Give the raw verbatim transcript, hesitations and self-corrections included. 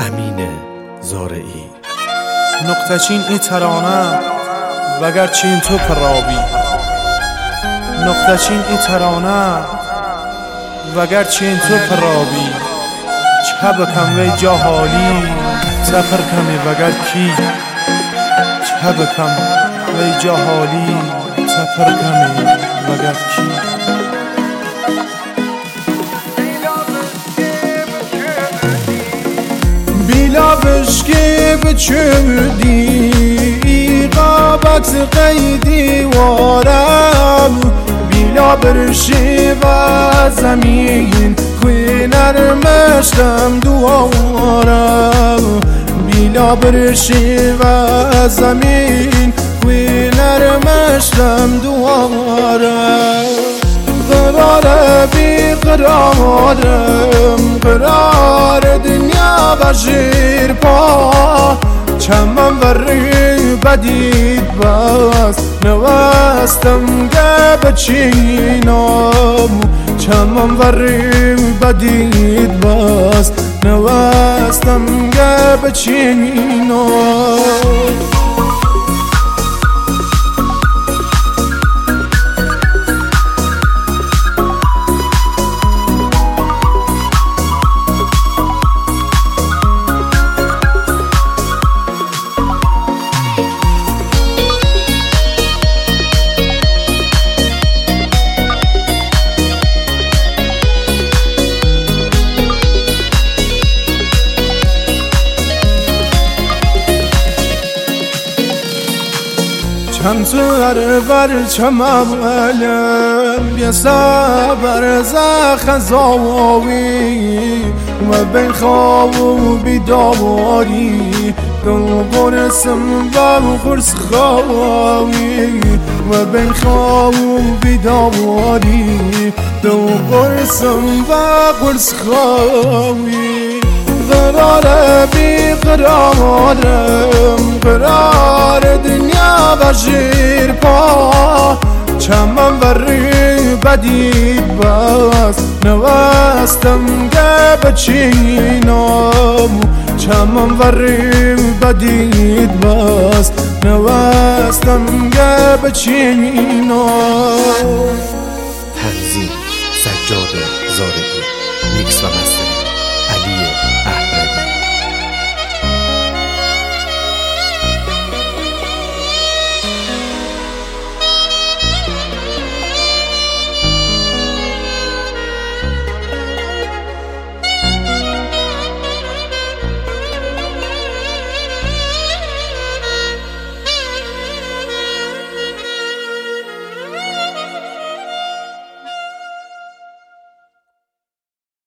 امین زارعی. نقطه چین ای ترانه وگر چین تو پرابی، نقطه چین ای ترانه وگر چین تو پرابی، چه بکم وی جاهالی سفر کمی وگر کی، چه بکم وی جاهالی سفر کمی وگر کی. بیلا بشکی بچمدی قابت قیدی وارم، بیلا برشی و زمین کوی نرمشتم دوارم، بیلا برشی و زمین کوی نرمشتم دوارم. قرار بی قرارم قرار دنیا و زیر پا، چمن وری بدید بس نوستم گب چینم، چمن وری بدید بس نوستم گب چینم. چند سر بر چمالم بیا صبر زخزاوی و بین خواب و بیداری دل قرصم و قرص خواهی، و بین خواب و بیداری دل قرصم و قرص خواهی. قرار بی قرارم قرار دنیا و زیر پا، چمن وری بدید بس نوستم گب چینم، چمن وری بدید بس نوستم گب چینم. تنظیم سجاد زارعی، میکس و مستر